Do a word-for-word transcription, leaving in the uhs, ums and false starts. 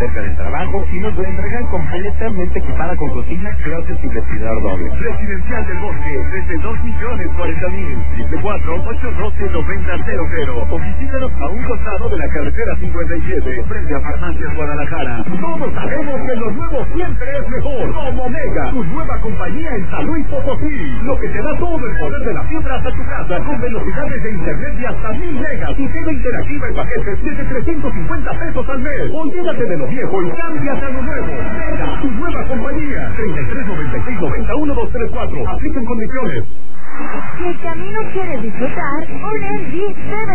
cerca del trabajo y nos lo entregan completamente equipada con cocina, closet y vestidor doble. Residencial del Bosque, desde dos millones cuarenta mil, triple cuatro, ocho doce, noventa cero cero. O visítanos a un costado de la carretera cincuenta y siete, frente a Farmacias Guadalajara. Todos sabemos que lo nuevo siempre es mejor. Como Mega, tu nueva compañía en San Luis Potosí. Lo que te da todo el poder de la fibra hasta tu casa, con velocidades de internet de hasta mil megas y T V interactiva en paquetes desde trescientos cincuenta pesos al mes. Olvídate de lo viejo y cámbiate a lo nuevo. Mega, tu nueva compañía. treinta y tres, noventa y seis, noventa, uno, dos, tres, cuatro. Aplican condiciones. Si el camino quieres disfrutar, un Envy debe